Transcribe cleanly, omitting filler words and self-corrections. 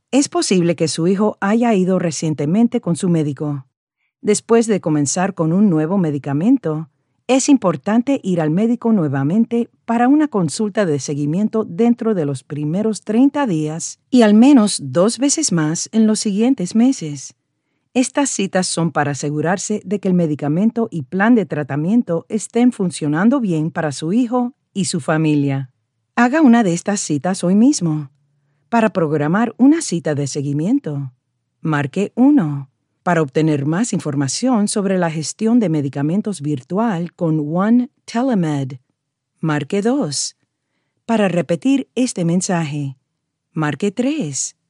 Es posible que su hijo haya ido recientemente con su médico. Después de comenzar con un nuevo medicamento, es importante ir al médico nuevamente para una consulta de seguimiento dentro de los primeros 30 días y al menos 2 veces más en los siguientes meses. Estas citas son para asegurarse de que el medicamento y plan de tratamiento estén funcionando bien para su hijo y su familia. Haga una de estas citas hoy mismo. Para programar una cita de seguimiento, marque 1. Para obtener más información sobre la gestión de medicamentos virtual con One Telemed, marque 2. Para repetir este mensaje, marque 3.